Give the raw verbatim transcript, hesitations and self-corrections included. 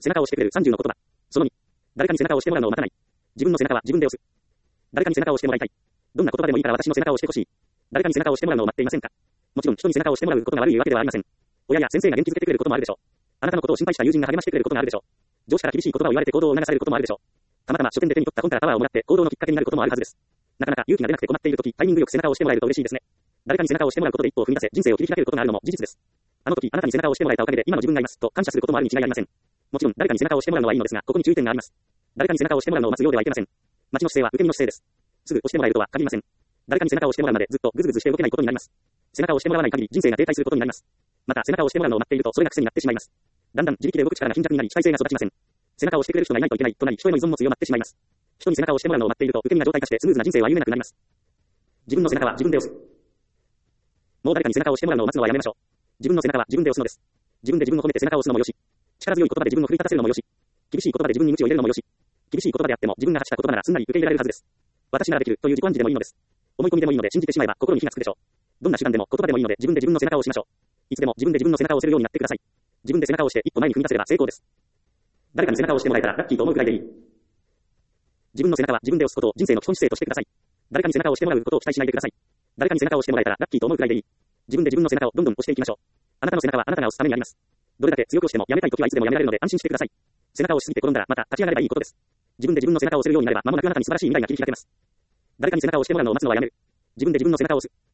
背中を押してくれるさんじゅうの言葉。そのに。誰かに背中を押してもらうのを待たない。自分の背中は自分で押す。誰かに背中を押してもらいたい。どんな言葉でもいいから私の背中を押してほしい。誰かに背中を押してもらうのを待っていませんか。もちろん人に背中を押してもらうことが悪いわけではありません。親や先生が元気づけてくれることもあるでしょう。あなたのことを心配した友人が励ましてくれることもあるでしょう。上司から厳しい言葉を言われて行動を促されることもあるでしょう。たまたま書店で手に取った本からパワーをもらって行動のきっかけになることもあるはずです。なかなか勇気が出なくて困っているとき、タイミングよく背中を押してもらえると嬉しいですね。誰かに背中を押してもらうことで一歩を踏み出せ、人生を切り開けることがあるのも事実です。あの時、あなたに背中を押してもらえたおかげで今の自分がいますと感謝することもあるに違いありません。もちろん誰かに背中を押してもらうのはいいのですが、ここに注意点があります。誰かに背中を押してもらうのを待つようではいけません。待ちの姿勢は受け身の姿勢です。すぐ押してもらえるとは限りません。誰かに背中を押してもらうまでずっとぐずぐずして動けないことになります。背中を押してもらわない限り人生が停滞することになります。また背中を押してもらうのを待っているとそれが癖になってしまいます。だんだん自力で動く力が貧弱になり主体性が育ちません。背中を押してくれる人がいないといけないとなり人への依存も強まってしまいます。人に背中を押してもらうのを待っていると受け身な状態化してスムーズな人生は歩めなくなります。自分の背中は自分で押す。もう誰かに背中を押してもらうのを待つのはやめましょう。自分の背中は自分で押すのです。自分で自分を褒めて背中を押すのもよし、力強い言葉で自分を奮い立たせるのもよし、厳しい言葉で自分に鞭を入れるのもよし、厳しい言葉であっても自分が発した言葉ならすんなり受け入れられるはずです。私ならできるという自己暗示でもいいのです。思い込みでもいいので信じてしまえば心に火がつくでしょう。どんな手段でも言葉でもいいので自分で自分の背中を押しましょう。いつでも自分で自分の背中を押せるようになってください。自分で背中を押して一歩前に踏み出せれば成功です。誰かに背中を押してもらえたらラッキーと思うくらいでいい。自分の背中は自分で押すことを人生の基本姿勢としてください。誰かに背中を押してもらうことを期待しないでください。誰かに背中を押してもらえたらラッキーと思うくらいでいい。自分で自分の背中をどんどん押していきましょう。あなたの背中はあなたが押すためにあります。どれだけ強く押してもやめたい時はいつでもやめられるので安心してください。背中を押しすぎて転んだらまた立ち上がればいいことです。自分で自分の背中を押せるようになれば間もなくあなたに素晴らしい未来が切り開けます。誰かに背中を押してもらうのを待つのはやめる。自分で自分の背中を押す。